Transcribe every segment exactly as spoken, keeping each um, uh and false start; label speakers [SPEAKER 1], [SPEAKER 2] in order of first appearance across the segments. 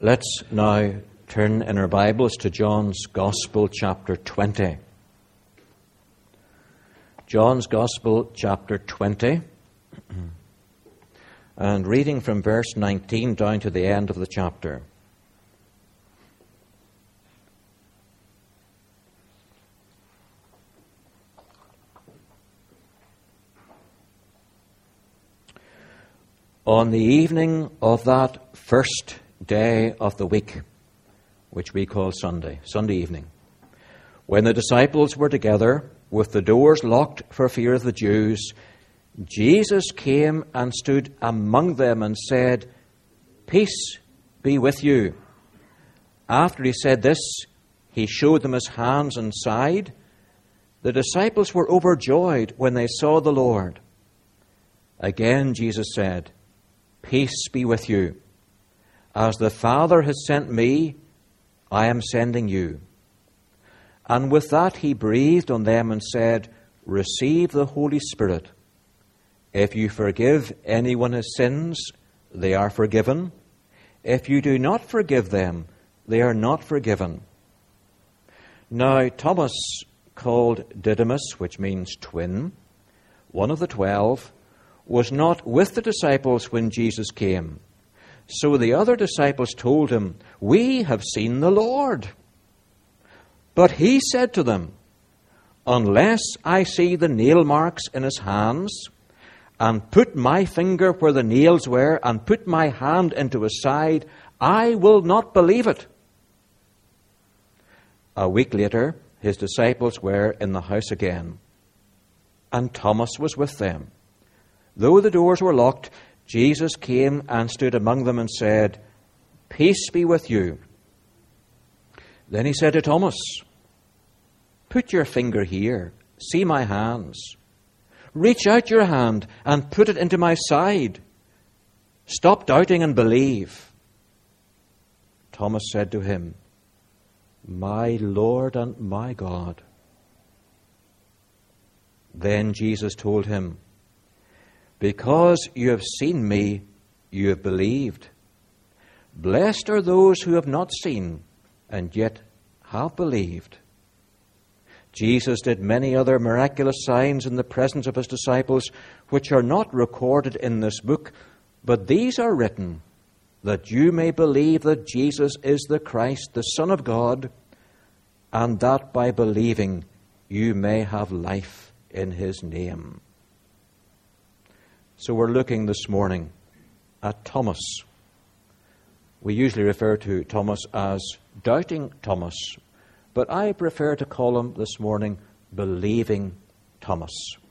[SPEAKER 1] Let's now turn in our Bibles to John's Gospel, chapter twenty. John's Gospel, chapter twenty, and reading from verse nineteen down to the end of the chapter. On the evening of that first day of the week, which we call Sunday, Sunday evening, when the disciples were together with the doors locked for fear of the Jews, Jesus came and stood among them and said, "Peace be with you." After he said this, he showed them his hands and side. The disciples were overjoyed when they saw the Lord. Again Jesus said, "Peace be with you. As the Father has sent me, I am sending you." And with that he breathed on them and said, "Receive the Holy Spirit. If you forgive anyone his sins, they are forgiven. If you do not forgive them, they are not forgiven." Now Thomas, called Didymus, which means twin, one of the twelve, was not with the disciples when Jesus came. So the other disciples told him, "We have seen the Lord." But he said to them, "Unless I see the nail marks in his hands, and put my finger where the nails were, and put my hand into his side, I will not believe it." A week later, his disciples were in the house again, and Thomas was with them. Though the doors were locked, Jesus came and stood among them and said, "Peace be with you." Then he said to Thomas, "Put your finger here, see my hands. Reach out your hand and put it into my side. Stop doubting and believe." Thomas said to him, "My Lord and my God." Then Jesus told him, "Because you have seen me, you have believed. Blessed are those who have not seen and yet have believed." Jesus did many other miraculous signs in the presence of his disciples, which are not recorded in this book, but these are written, that you may believe that Jesus is the Christ, the Son of God, and that by believing you may have life in his name. So we're looking this morning at Thomas. We usually refer to Thomas as Doubting Thomas, but I prefer to call him this morning Believing Thomas.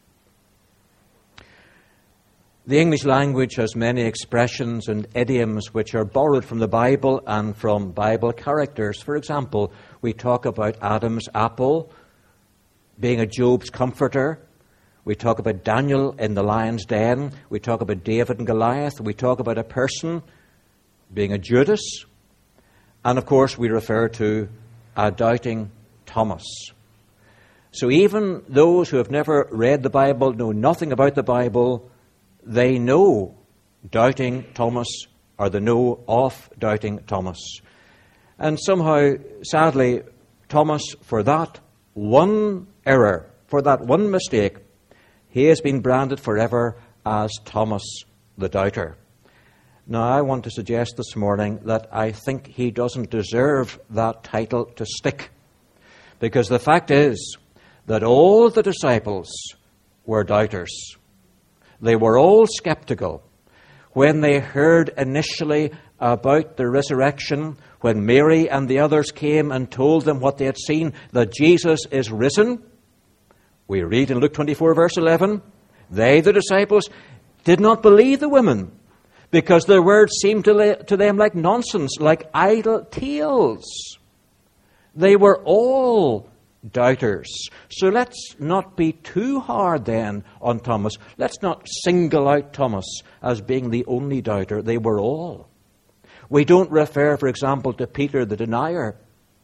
[SPEAKER 1] The English language has many expressions and idioms which are borrowed from the Bible and from Bible characters. For example, we talk about Adam's apple being a Job's comforter. We talk about Daniel in the lion's den. We talk about David and Goliath. We talk about a person being a Judas. And of course, we refer to a doubting Thomas. So even those who have never read the Bible, know nothing about the Bible, they know doubting Thomas, or they know of doubting Thomas. And somehow, sadly, Thomas, for that one error, for that one mistake, he has been branded forever as Thomas the Doubter. Now, I want to suggest this morning that I think he doesn't deserve that title to stick. Because the fact is that all the disciples were doubters. They were all skeptical. When they heard initially about the resurrection, when Mary and the others came and told them what they had seen, that Jesus is risen, we read in Luke twenty-four, verse eleven, they, the disciples, did not believe the women, because their words seemed to, la- to them like nonsense, like idle tales. They were all doubters. So let's not be too hard then on Thomas. Let's not single out Thomas as being the only doubter. They were all. We don't refer, for example, to Peter the denier.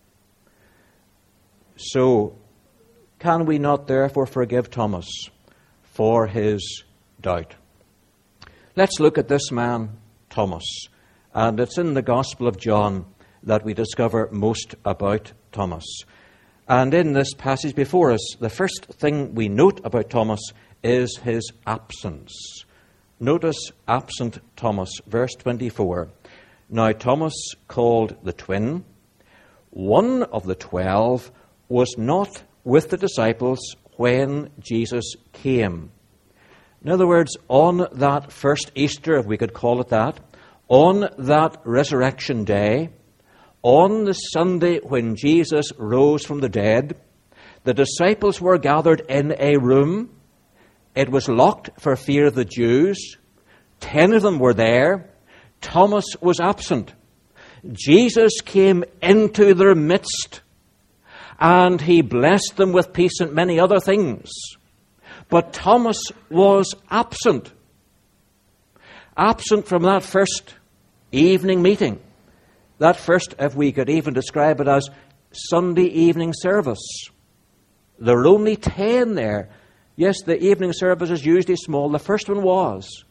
[SPEAKER 1] So, can we not therefore forgive Thomas for his doubt? Let's look at this man, Thomas, And it's in the Gospel of John that we discover most about Thomas. And in this passage before us, the first thing we note about Thomas is his absence. Notice absent Thomas, verse twenty-four. Now Thomas, called the twin, one of the twelve, was not with the disciples when Jesus came. In other words, on that first Easter, if we could call it that, on that resurrection day, on the Sunday when Jesus rose from the dead, the disciples were gathered in a room. It was locked for fear of the Jews. Ten of them were there. Thomas was absent. Jesus came into their midst, and he blessed them with peace and many other things. But Thomas was absent. Absent from that first evening meeting. That first, if we could even describe it as Sunday evening service. There were only ten there. Yes, the evening service is usually small. The first one was.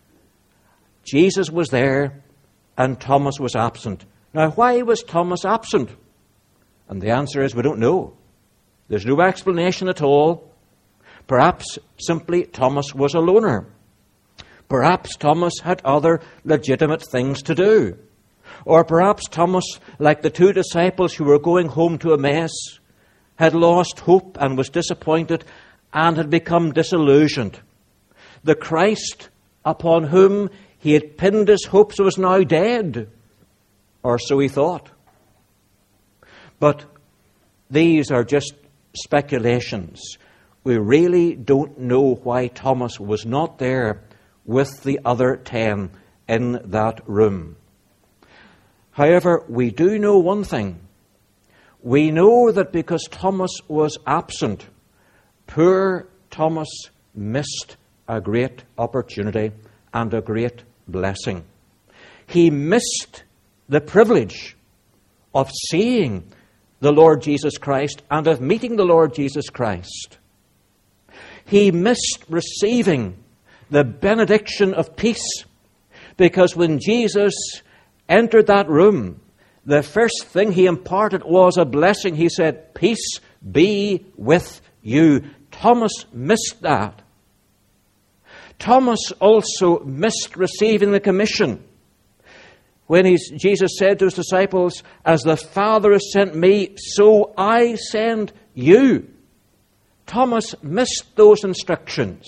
[SPEAKER 1] Jesus was there and Thomas was absent. Now, why was Thomas absent? And the answer is we don't know. There's no explanation at all. Perhaps simply Thomas was a loner. Perhaps Thomas had other legitimate things to do. Or perhaps Thomas, like the two disciples who were going home to Emmaus, had lost hope and was disappointed and had become disillusioned. The Christ upon whom he had pinned his hopes was now dead, or so he thought. But these are just speculations. We really don't know why Thomas was not there with the other ten in that room. However, we do know one thing. We know that because Thomas was absent, poor Thomas missed a great opportunity and a great blessing. He missed the privilege of seeing the Lord Jesus Christ and of meeting the Lord Jesus Christ. He missed receiving the benediction of peace, because when Jesus entered that room, the first thing he imparted was a blessing. He said, "Peace be with you." Thomas missed that. Thomas also missed receiving the commission. When he's, Jesus said to his disciples, "As the Father has sent me, so I send you." Thomas missed those instructions.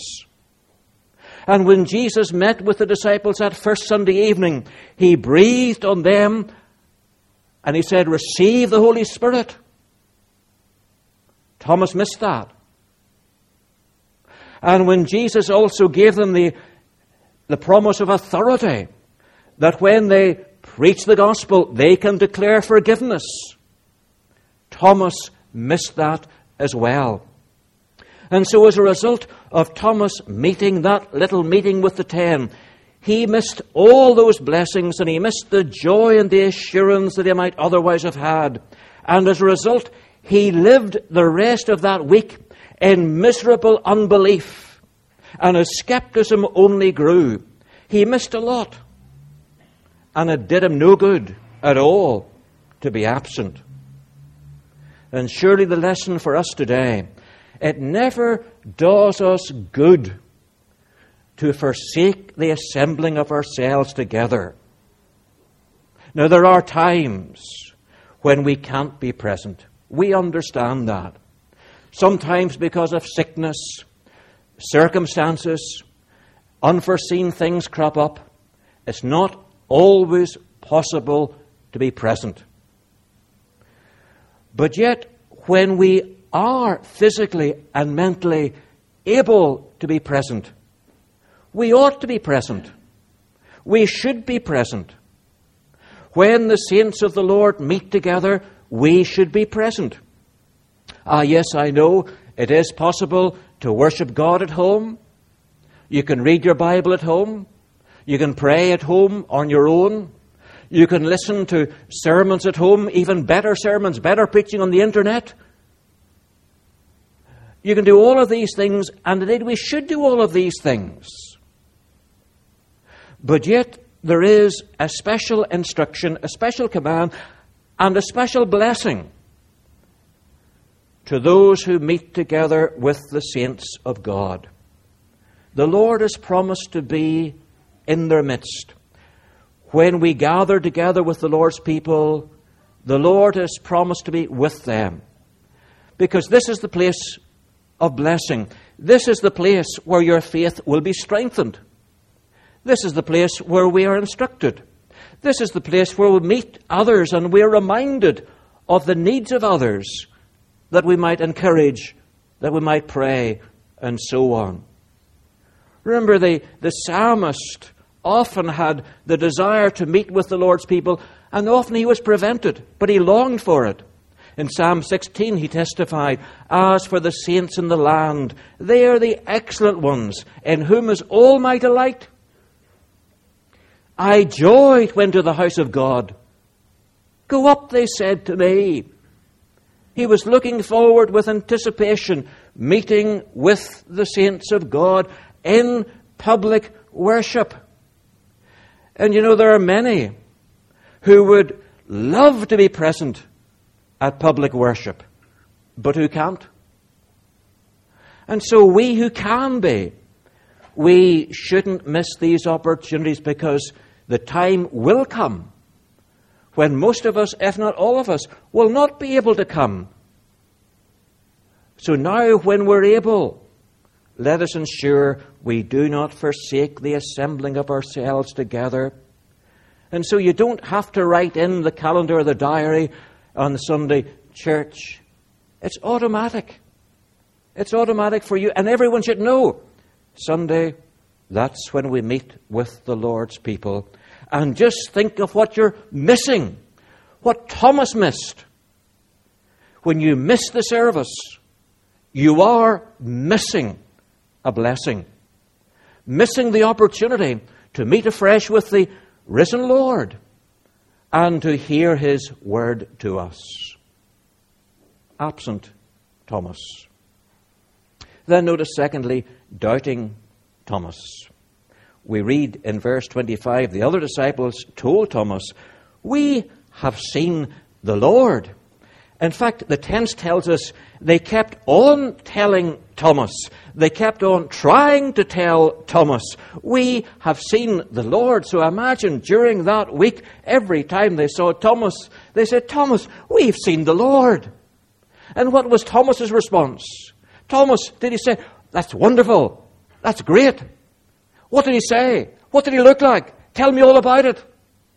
[SPEAKER 1] And when Jesus met with the disciples that first Sunday evening, he breathed on them and he said, "Receive the Holy Spirit." Thomas missed that. And when Jesus also gave them the, the promise of authority, that when they preach the gospel, they can declare forgiveness, Thomas missed that as well. And so as a result of Thomas meeting that little meeting with the ten, he missed all those blessings, and he missed the joy and the assurance that he might otherwise have had. And as a result, he lived the rest of that week in miserable unbelief, and his skepticism only grew. He missed a lot, and it did him no good at all to be absent. And surely the lesson for us today, it never does us good to forsake the assembling of ourselves together. Now, there are times when we can't be present. We understand that. Sometimes because of sickness, circumstances, unforeseen things crop up. It's not always possible to be present. But yet, when we are physically and mentally able to be present, we ought to be present. We should be present. When the saints of the Lord meet together, we should be present. Ah, yes, I know it is possible to worship God at home. You can read your Bible at home. You can pray at home on your own. You can listen to sermons at home, even better sermons, better preaching on the internet. You can do all of these things, and indeed we should do all of these things. But yet, there is a special instruction, a special command, and a special blessing to those who meet together with the saints of God. The Lord has promised to be in their midst. When we gather together with the Lord's people, the Lord has promised to be with them. Because this is the place of blessing. This is the place where your faith will be strengthened. This is the place where we are instructed. This is the place where we meet others and we are reminded of the needs of others, that we might encourage, that we might pray, and so on. Remember, the, the psalmist often had the desire to meet with the Lord's people, and often he was prevented, but he longed for it. In Psalm sixteen, he testified, "As for the saints in the land, they are the excellent ones, in whom is all my delight. I joyed when to the house of God. Go up, they said to me." He was looking forward with anticipation, meeting with the saints of God in public worship. And you know, there are many who would love to be present at public worship, but who can't. And so we who can be, we shouldn't miss these opportunities, because the time will come when most of us, if not all of us, will not be able to come. So now, when we're able, let us ensure we do not forsake the assembling of ourselves together. And so you don't have to write in the calendar or the diary on the Sunday, church. It's automatic. It's automatic for you, and everyone should know. Sunday, that's when we meet with the Lord's people. And just think of what you're missing. What Thomas missed. When you miss the service, you are missing a blessing. Missing the opportunity to meet afresh with the risen Lord and to hear His word to us. Absent Thomas. Then notice, secondly, doubting Thomas. We read in verse twenty-five, the other disciples told Thomas, "We have seen the Lord." In fact, the tense tells us they kept on telling Thomas. They kept on trying to tell Thomas, "We have seen the Lord." So imagine during that week, every time they saw Thomas, they said, "Thomas, we've seen the Lord." And what was Thomas's response? Thomas, did he say, "That's wonderful. That's great"? What did he say? What did he look like? Tell me all about it.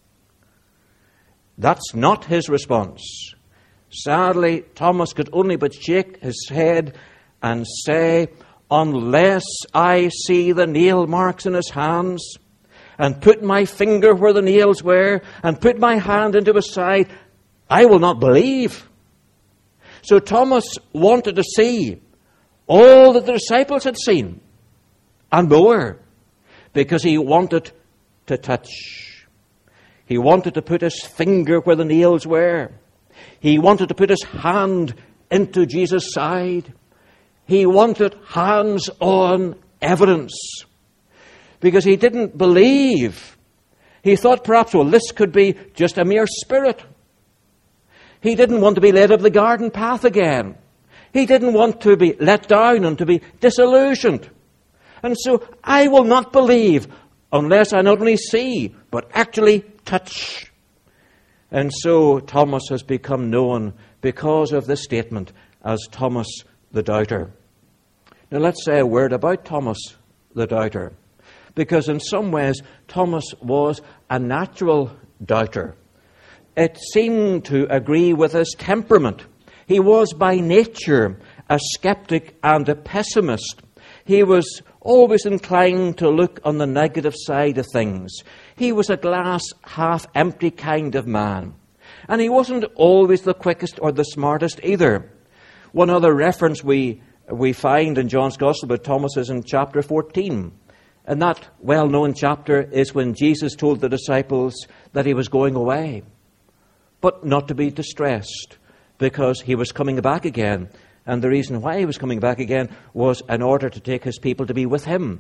[SPEAKER 1] That's not his response. Sadly, Thomas could only but shake his head and say, "Unless I see the nail marks in his hands, and put my finger where the nails were, and put my hand into his side, I will not believe." So Thomas wanted to see all that the disciples had seen, and more, because he wanted to touch. He wanted to put his finger where the nails were. He wanted to put his hand into Jesus' side. He wanted hands-on evidence, because he didn't believe. He thought perhaps, well, this could be just a mere spirit. He didn't want to be led up the garden path again. He didn't want to be let down and to be disillusioned. And so, I will not believe unless I not only see, but actually touch. And so Thomas has become known because of this statement as Thomas the Doubter. Now let's say a word about Thomas the Doubter, because in some ways Thomas was a natural doubter. It seemed to agree with his temperament. He was by nature a skeptic and a pessimist. He was always inclined to look on the negative side of things. He was a glass half empty kind of man. And he wasn't always the quickest or the smartest either. One other reference we, we find in John's Gospel about Thomas is in chapter fourteen. And that well-known chapter is when Jesus told the disciples that he was going away, but not to be distressed, because he was coming back again. And the reason why he was coming back again was in order to take his people to be with him.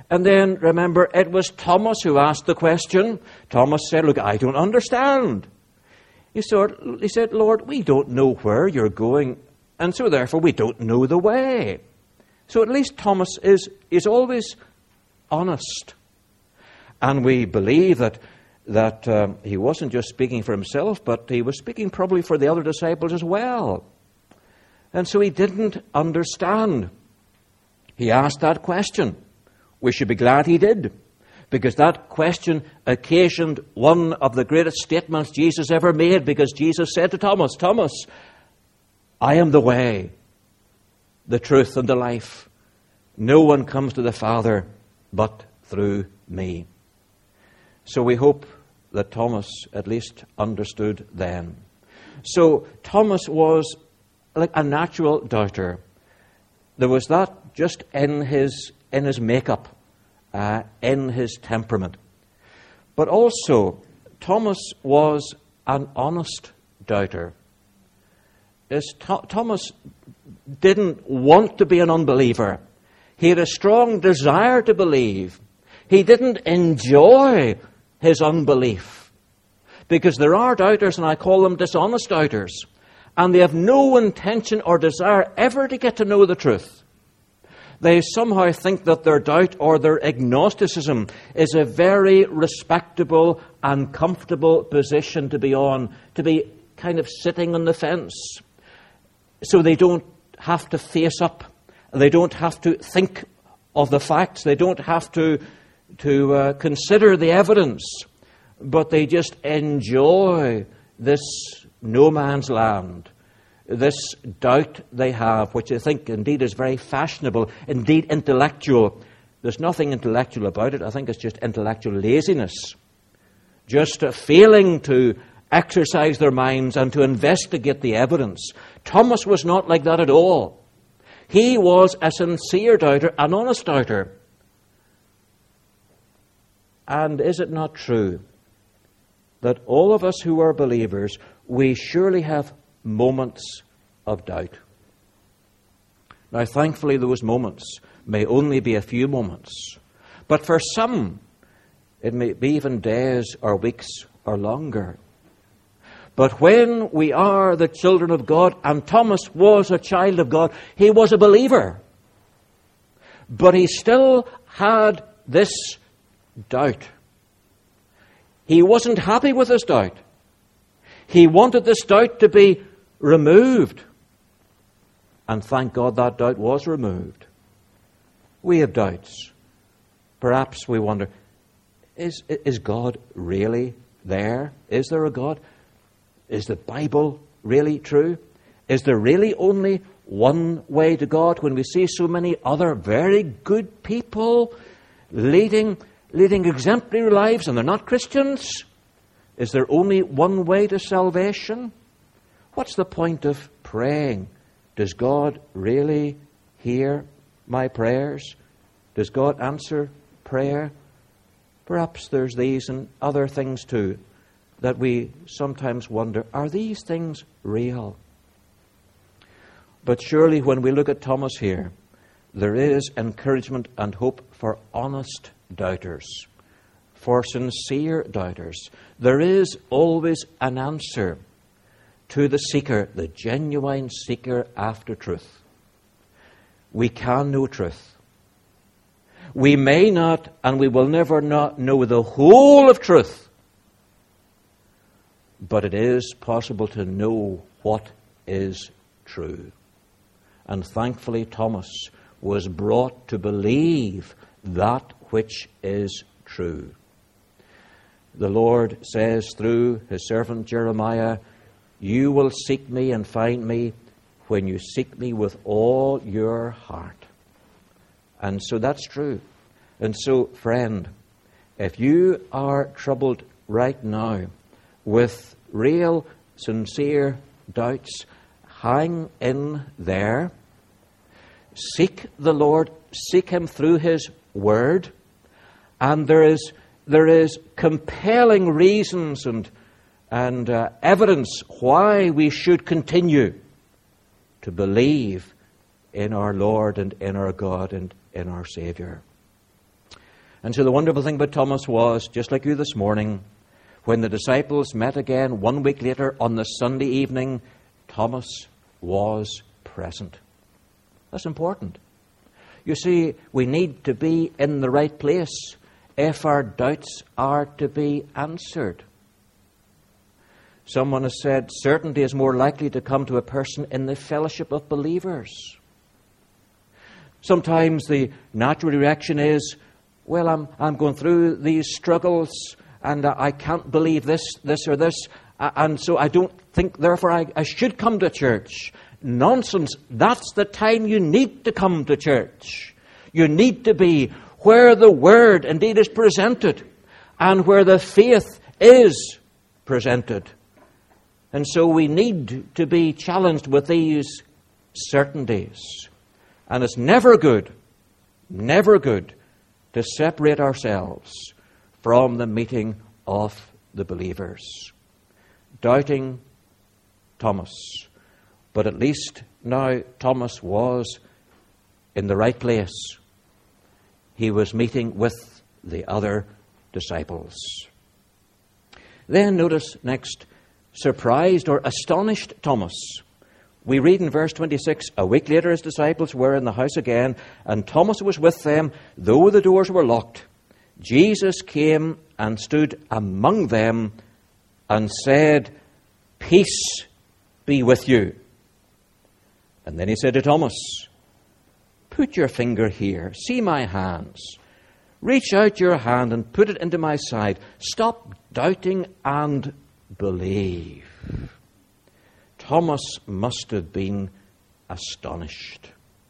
[SPEAKER 1] And then, remember, it was Thomas who asked the question. Thomas said, look, I don't understand. He said, he said, Lord, we don't know where you're going, and so therefore we don't know the way. So at least Thomas is, is always honest. And we believe that, that um, he wasn't just speaking for himself, but he was speaking probably for the other disciples as well. And so he didn't understand. He asked that question. We should be glad he did, because that question occasioned one of the greatest statements Jesus ever made, because Jesus said to Thomas, Thomas, I am the way, the truth, and the life. No one comes to the Father but through me. So we hope that Thomas at least understood then. So Thomas was like a natural doubter. There was that just in his in his makeup, uh, in his temperament. But also, Thomas was an honest doubter. As Th- Thomas didn't want to be an unbeliever. He had a strong desire to believe. He didn't enjoy his unbelief. Because there are doubters, and I call them dishonest doubters, and they have no intention or desire ever to get to know the truth. They somehow think that their doubt or their agnosticism is a very respectable and comfortable position to be on, to be kind of sitting on the fence. So they don't have to face up. They don't have to think of the facts. They don't have to, to uh, consider the evidence. But they just enjoy this no man's land. This doubt they have, which I think indeed is very fashionable, indeed intellectual. There's nothing intellectual about it. I think it's just intellectual laziness. Just a failing to exercise their minds and to investigate the evidence. Thomas was not like that at all. He was a sincere doubter, an honest doubter. And is it not true that all of us who are believers, we surely have moments of doubt? Now, thankfully, those moments may only be a few moments. But for some, it may be even days or weeks or longer. But when we are the children of God, and Thomas was a child of God, he was a believer. But he still had this doubt. He wasn't happy with his doubt. He wanted this doubt to be removed. And thank God that doubt was removed. We have doubts. Perhaps we wonder, is, is God really there? Is there a God? Is the Bible really true? Is there really only one way to God when we see so many other very good people leading, leading exemplary lives and they're not Christians? Is there only one way to salvation? What's the point of praying? Does God really hear my prayers? Does God answer prayer? Perhaps there's these and other things too that we sometimes wonder, are these things real? But surely when we look at Thomas here, there is encouragement and hope for honest doubters, for sincere doubters. There is always an answer to the seeker, the genuine seeker after truth. We can know truth. We may not, and we will never not know the whole of truth, but it is possible to know what is true. And thankfully, Thomas was brought to believe that which is true. The Lord says through his servant Jeremiah, you will seek me and find me when you seek me with all your heart. And so that's true. And so, friend, if you are troubled right now with real, sincere doubts, hang in there. Seek the Lord. Seek him through his word. And there is there is compelling reasons and, and uh, evidence why we should continue to believe in our Lord and in our God and in our Savior. And so the wonderful thing about Thomas was, just like you this morning, when the disciples met again one week later on the Sunday evening, Thomas was present. That's important. You see, we need to be in the right place if our doubts are to be answered. Someone has said certainty is more likely to come to a person in the fellowship of believers. Sometimes the natural reaction is, well, I'm, I'm going through these struggles and uh, I can't believe this, this or this, uh, and so I don't think, therefore, I, I should come to church. Nonsense. That's the time you need to come to church. You need to be where the Word indeed is presented and where the faith is presented. And so we need to be challenged with these certainties. And it's never good, never good to separate ourselves from the meeting of the believers. Doubting Thomas. But at least now Thomas was in the right place. He was meeting with the other disciples. Then notice next, surprised or astonished Thomas. We read in verse twenty-six, a week later his disciples were in the house again, and Thomas was with them, though the doors were locked. Jesus came and stood among them and said, "Peace be with you." And then he said to Thomas, "Put your finger here, see my hands. Reach out your hand and put it into my side. Stop doubting and believe." Thomas must have been astonished.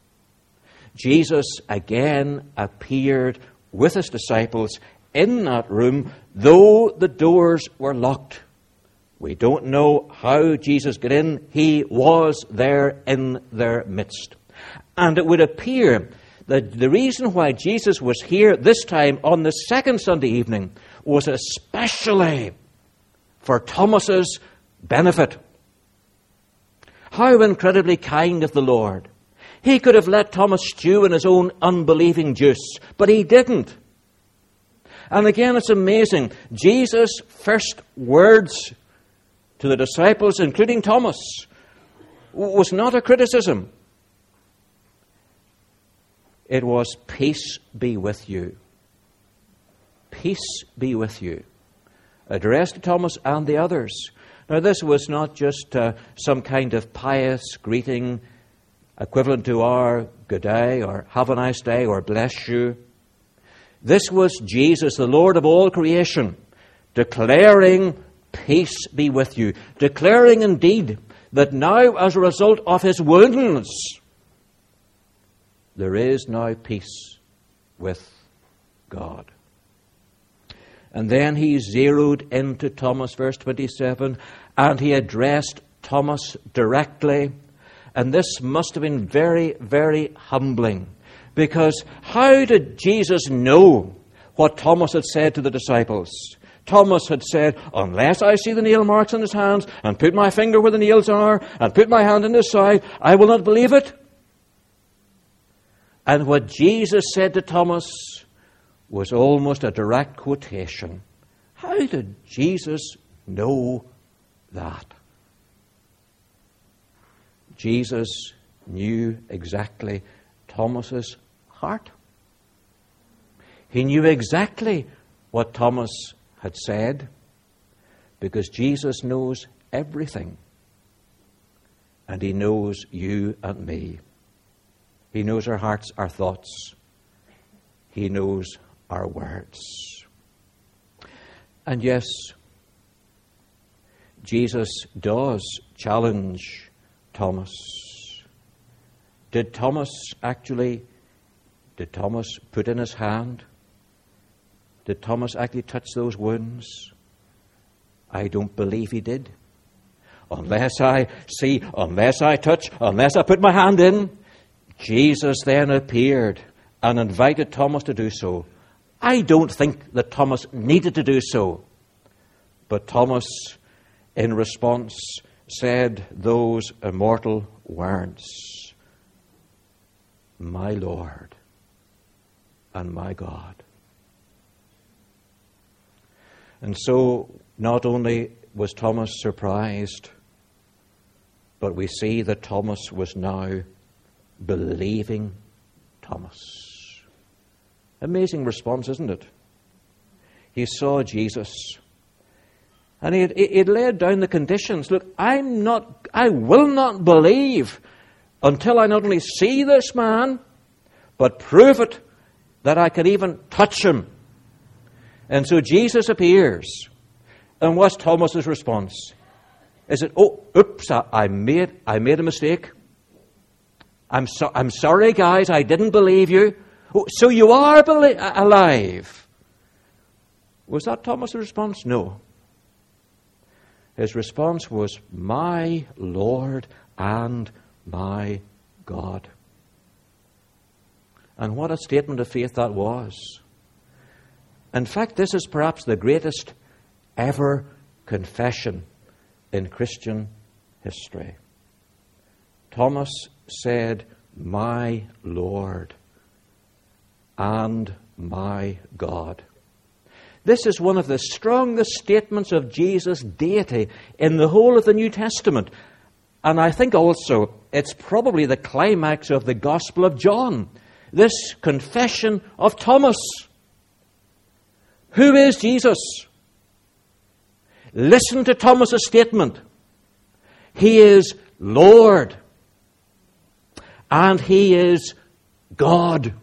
[SPEAKER 1] Jesus again appeared with his disciples in that room, though the doors were locked. We don't know how Jesus got in. He was there in their midst. And it would appear that the reason why Jesus was here this time on the second Sunday evening was especially for Thomas's benefit. How incredibly kind of the Lord. He could have let Thomas stew in his own unbelieving juice, but he didn't. And again, it's amazing. Jesus' first words to the disciples, including Thomas, was not a criticism. It was, "Peace be with you." Peace be with you. Addressed to Thomas and the others. Now, this was not just uh, some kind of pious greeting equivalent to our "good day" or "have a nice day" or "bless you." This was Jesus, the Lord of all creation, declaring, "Peace be with you." Declaring indeed that now, as a result of his wounds, there is now peace with God. And then he zeroed into Thomas, verse twenty-seven, and he addressed Thomas directly. And this must have been very, very humbling. Because how did Jesus know what Thomas had said to the disciples? Thomas had said, "Unless I see the nail marks on his hands, and put my finger where the nails are, and put my hand in his side, I will not believe it." And what Jesus said to Thomas was almost a direct quotation. How did Jesus know that? Jesus knew exactly Thomas's heart. He knew exactly what Thomas had said, because Jesus knows everything. And he knows you and me. He knows our hearts, our thoughts. He knows our words. And yes, Jesus does challenge Thomas. Did Thomas actually, did Thomas put in his hand? Did Thomas actually touch those wounds? I don't believe he did. Unless I see, unless I touch, unless I put my hand in. Jesus then appeared and invited Thomas to do so. I don't think that Thomas needed to do so. But Thomas, in response, said those immortal words, "My Lord and my God." And so not only was Thomas surprised, but we see that Thomas was now believing Thomas. Amazing response, isn't it? He saw Jesus, and he had, he had laid down the conditions. Look, I'm not, I will not believe until I not only see this man, but prove it that I can even touch him. And so Jesus appears. And what's Thomas's response? Is it, oh, oops, I, I made I made a mistake. I'm so, I'm sorry, guys, I didn't believe you. Oh, so you are beli- alive. Was that Thomas' response? No. His response was, my Lord and my God. And what a statement of faith that was. In fact, this is perhaps the greatest ever confession in Christian history. Thomas said, my Lord and my God. This is one of the strongest statements of Jesus' deity in the whole of the New Testament. And I think also it's probably the climax of the Gospel of John. This confession of Thomas. Who is Jesus? Listen to Thomas' statement. He is Lord. And He is God.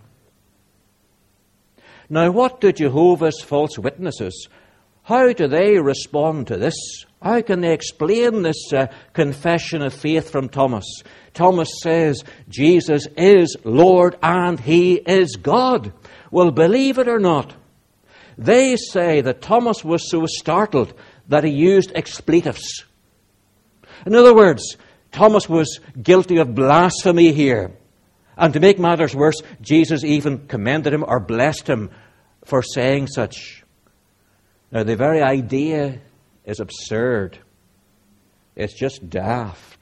[SPEAKER 1] Now, what do Jehovah's false witnesses, how do they respond to this? How can they explain this uh, confession of faith from Thomas? Thomas says, Jesus is Lord and He is God. Well, believe it or not, they say that Thomas was so startled that he used expletives. In other words, Thomas was guilty of blasphemy here. And to make matters worse, Jesus even commended him or blessed him for saying such. Now, the very idea is absurd. It's just daft.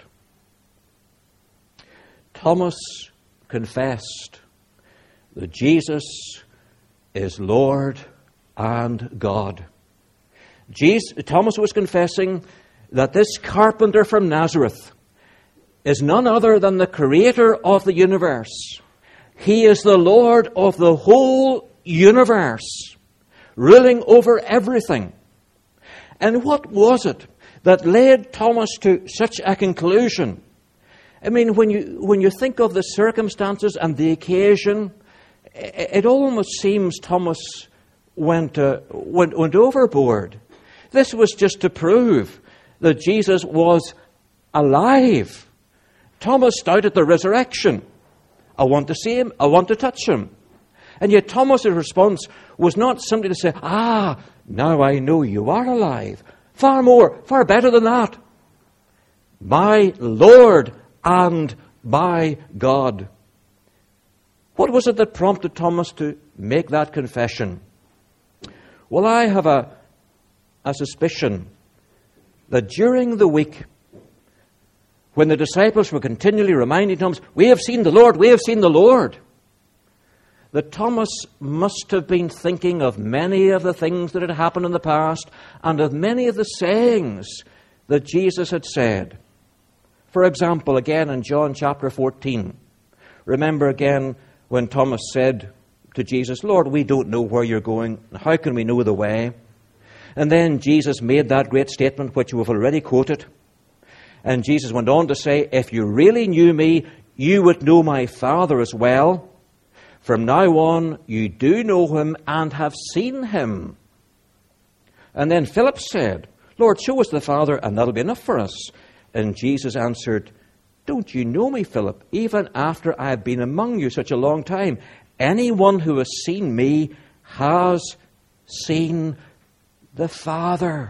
[SPEAKER 1] Thomas confessed that Jesus is Lord and God. Jesus, Thomas was confessing that this carpenter from Nazareth is none other than the creator of the universe. He is the Lord of the whole universe, ruling over everything. And what was it that led Thomas to such a conclusion? I mean, when you when you think of the circumstances and the occasion, it, it almost seems Thomas went, uh, went went overboard. This was just to prove that Jesus was alive. Thomas doubted the resurrection. I want to see Him. I want to touch Him. And yet Thomas' response was not simply to say, ah, now I know you are alive. Far more, far better than that. My Lord and my God. What was it that prompted Thomas to make that confession? Well, I have a, a suspicion that during the week, when the disciples were continually reminding Thomas, we have seen the Lord, we have seen the Lord, that Thomas must have been thinking of many of the things that had happened in the past and of many of the sayings that Jesus had said. For example, again in John chapter fourteen, remember again when Thomas said to Jesus, Lord, we don't know where you're going. How can we know the way? And then Jesus made that great statement which we've already quoted. And Jesus went on to say, if you really knew me, you would know my Father as well. From now on, you do know Him and have seen Him. And then Philip said, Lord, show us the Father, and that'll be enough for us. And Jesus answered, don't you know me, Philip, even after I have been among you such a long time? Anyone who has seen me has seen the Father.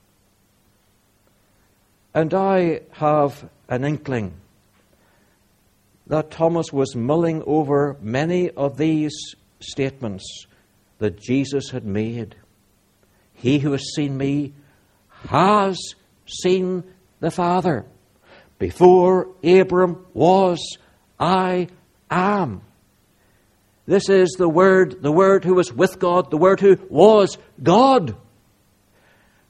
[SPEAKER 1] And I have an inkling that Thomas was mulling over many of these statements that Jesus had made. He who has seen me has seen the Father. Before Abram was, I am. This is the Word, the Word who was with God, the Word who was God.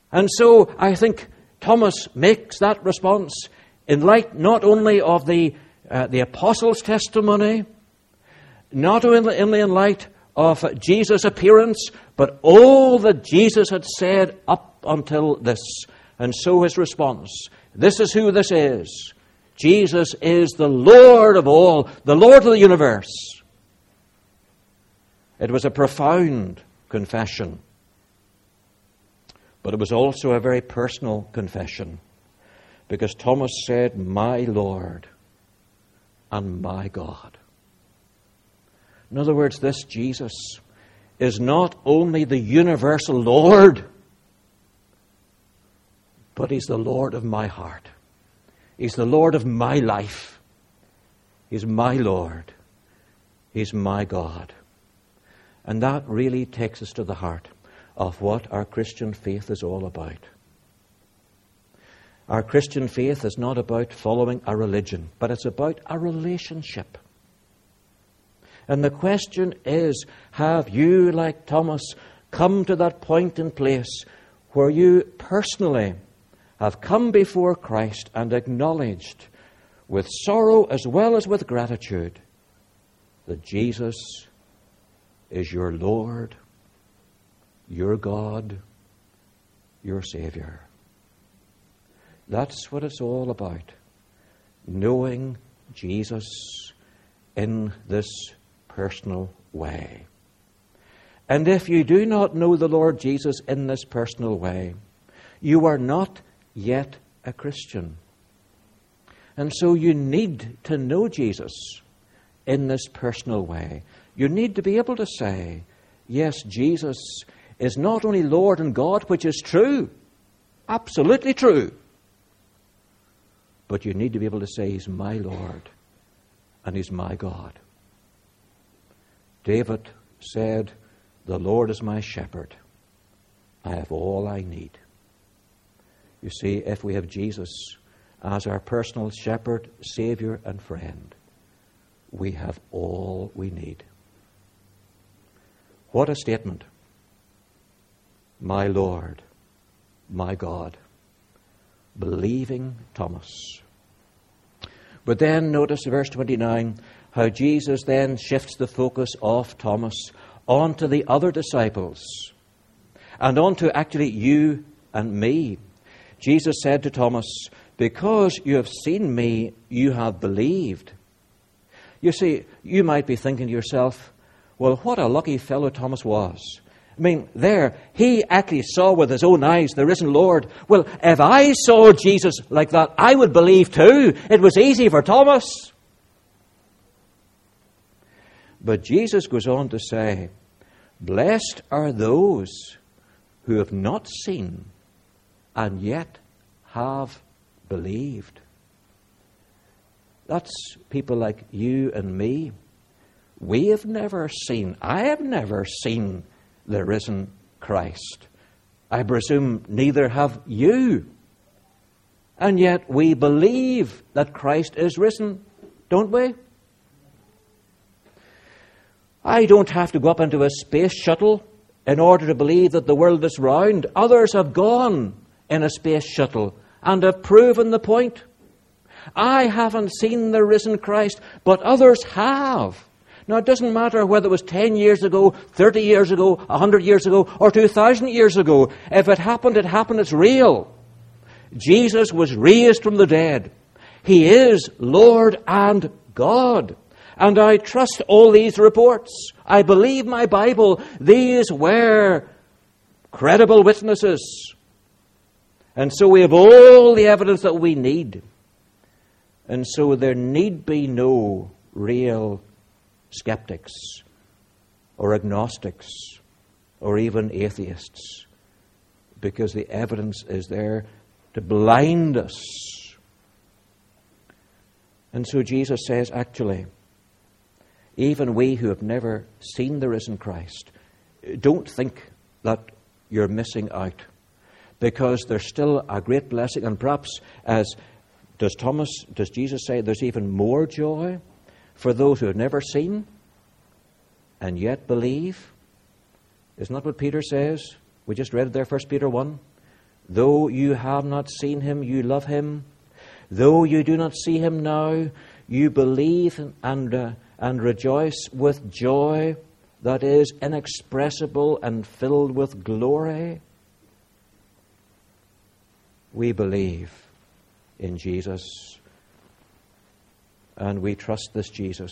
[SPEAKER 1] And so I think Thomas makes that response in light not only of the, uh, the apostles' testimony, not only in light of Jesus' appearance, but all that Jesus had said up until this. And so his response, this is who this is. Jesus is the Lord of all, the Lord of the universe. It was a profound confession, but it was also a very personal confession, because Thomas said, my Lord and my God. In other words, this Jesus is not only the universal Lord, but he's the Lord of my heart. He's the Lord of my life. He's my Lord. He's my God. And that really takes us to the heart of what our Christian faith is all about. Our Christian faith is not about following a religion, but it's about a relationship. And the question is, have you, like Thomas, come to that point and place where you personally have come before Christ and acknowledged with sorrow as well as with gratitude that Jesus is your Lord, your God, your Savior? That's what it's all about. Knowing Jesus in this personal way. And if you do not know the Lord Jesus in this personal way, you are not yet a Christian. And so you need to know Jesus in this personal way. You need to be able to say, yes, Jesus is not only Lord and God, which is true, absolutely true, but you need to be able to say he's my Lord and he's my God. David said, the Lord is my shepherd. I have all I need. You see, if we have Jesus as our personal shepherd, Savior, and friend, we have all we need. What a statement. My Lord, my God. Believing Thomas. But then notice verse twenty-nine, how Jesus then shifts the focus of Thomas onto the other disciples and onto actually you and me. Jesus said to Thomas, because you have seen me, you have believed. You see, you might be thinking to yourself, well, what a lucky fellow Thomas was. I mean, there, he actually saw with his own eyes the risen Lord. Well, if I saw Jesus like that, I would believe too. It was easy for Thomas. But Jesus goes on to say, blessed are those who have not seen and yet have believed. That's people like you and me. We have never seen, I have never seen the risen Christ. I presume neither have you. And yet we believe that Christ is risen, don't we? I don't have to go up into a space shuttle in order to believe that the world is round. Others have gone in a space shuttle and have proven the point. I haven't seen the risen Christ, but others have. Now, it doesn't matter whether it was ten years ago, thirty years ago, one hundred years ago, or two thousand years ago. If it happened, it happened. It's real. Jesus was raised from the dead. He is Lord and God. And I trust all these reports. I believe my Bible. These were credible witnesses. And so we have all the evidence that we need. And so there need be no real skeptics or agnostics or even atheists, because the evidence is there to blind us. And so Jesus says, actually, even we who have never seen the risen Christ, don't think that you're missing out, because there's still a great blessing. And perhaps, as does Thomas, does Jesus say, there's even more joy for those who have never seen and yet believe. Isn't that what Peter says? We just read it there, First Peter one. Though you have not seen him, you love him. Though you do not see him now, you believe and, uh, and rejoice with joy that is inexpressible and filled with glory. We believe in Jesus, and we trust this Jesus,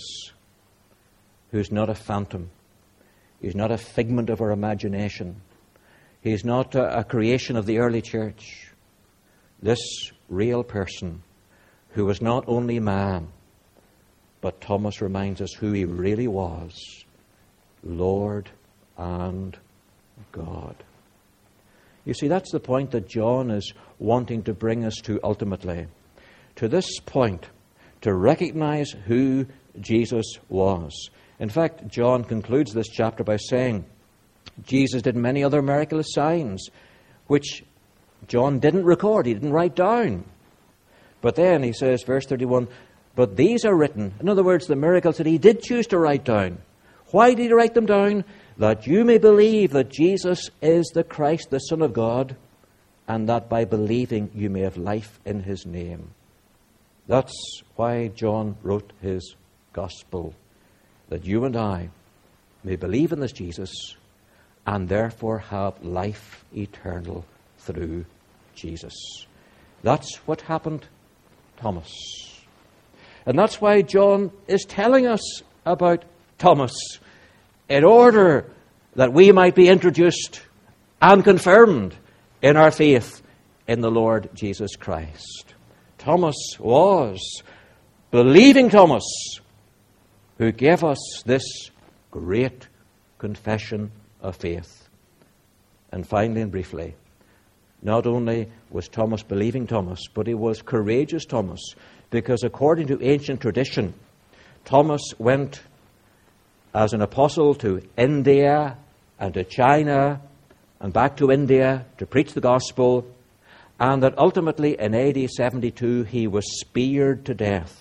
[SPEAKER 1] who's not a phantom. He's not a figment of our imagination. He's not a, a creation of the early church. This real person who was not only man, but Thomas reminds us who he really was, Lord and God. You see, that's the point that John is wanting to bring us to ultimately. To this point, to recognize who Jesus was. In fact, John concludes this chapter by saying, Jesus did many other miraculous signs, which John didn't record, he didn't write down. But then he says, verse thirty-one, but these are written. In other words, the miracles that he did choose to write down. Why did he write them down? That you may believe that Jesus is the Christ, the Son of God, and that by believing you may have life in his name. That's why John wrote his gospel, that you and I may believe in this Jesus and therefore have life eternal through Jesus. That's what happened to Thomas. And that's why John is telling us about Thomas, in order that we might be introduced and confirmed in our faith in the Lord Jesus Christ. Thomas was believing Thomas, who gave us this great confession of faith. And finally and briefly, not only was Thomas believing Thomas, but he was courageous Thomas, because according to ancient tradition, Thomas went as an apostle to India and to China and back to India to preach the gospel, and that ultimately in A D seventy-two he was speared to death.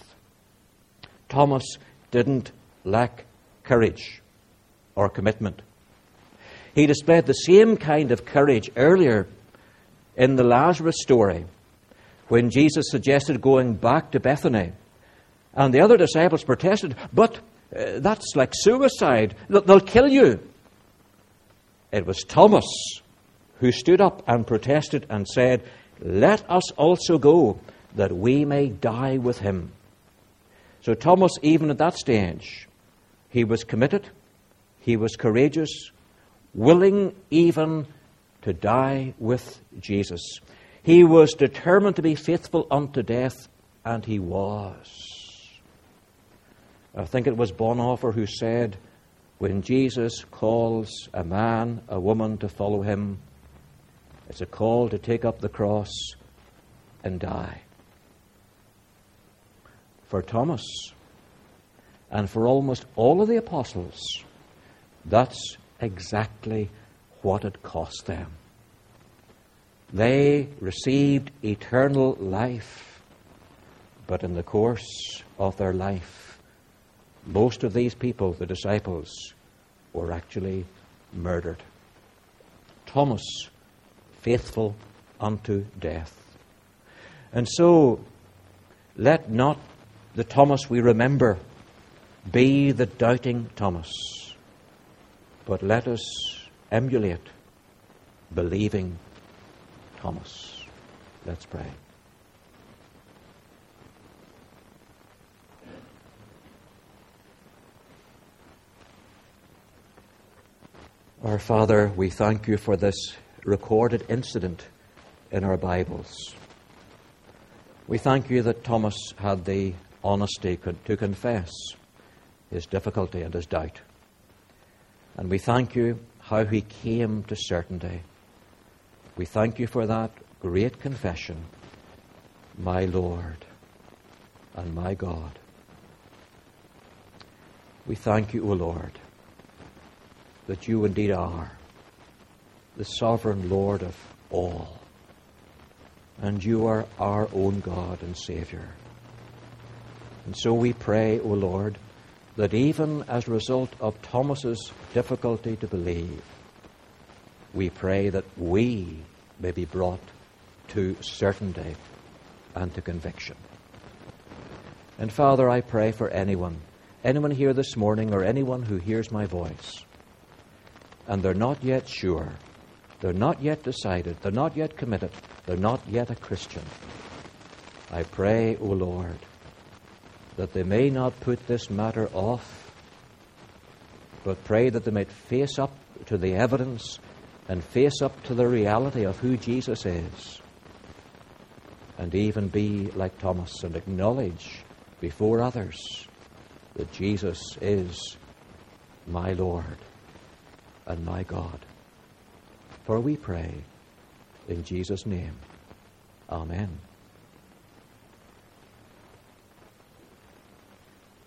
[SPEAKER 1] Thomas didn't lack courage or commitment. He displayed the same kind of courage earlier in the Lazarus story, when Jesus suggested going back to Bethany. And the other disciples protested, but uh, that's like suicide. They'll kill you. It was Thomas who stood up and protested and said, let us also go, that we may die with him. So Thomas, even at that stage, he was committed, he was courageous, willing even to die with Jesus. He was determined to be faithful unto death, and he was. I think it was Bonhoeffer who said, when Jesus calls a man, a woman to follow him, it's a call to take up the cross and die. For Thomas, and for almost all of the apostles, that's exactly what it cost them. They received eternal life, but in the course of their life, most of these people, the disciples, were actually murdered. Thomas, faithful unto death. And so, let not the Thomas we remember be the doubting Thomas, but let us emulate believing Thomas. Let's pray. Our Father, we thank you for this recorded incident in our Bibles. We thank you that Thomas had the honesty to confess his difficulty and his doubt. And we thank you how he came to certainty. We thank you for that great confession, my Lord and my God. We thank you, O Lord, that you indeed are the sovereign Lord of all, and you are our own God and Savior. And so we pray, O Lord, that even as a result of Thomas's difficulty to believe, we pray that we may be brought to certainty and to conviction. And Father, I pray for anyone, anyone here this morning or anyone who hears my voice, and they're not yet sure, they're not yet decided, they're not yet committed, they're not yet a Christian. I pray, O Lord, that they may not put this matter off, but pray that they might face up to the evidence and face up to the reality of who Jesus is, and even be like Thomas and acknowledge before others that Jesus is my Lord and my God. For we pray in Jesus' name. Amen.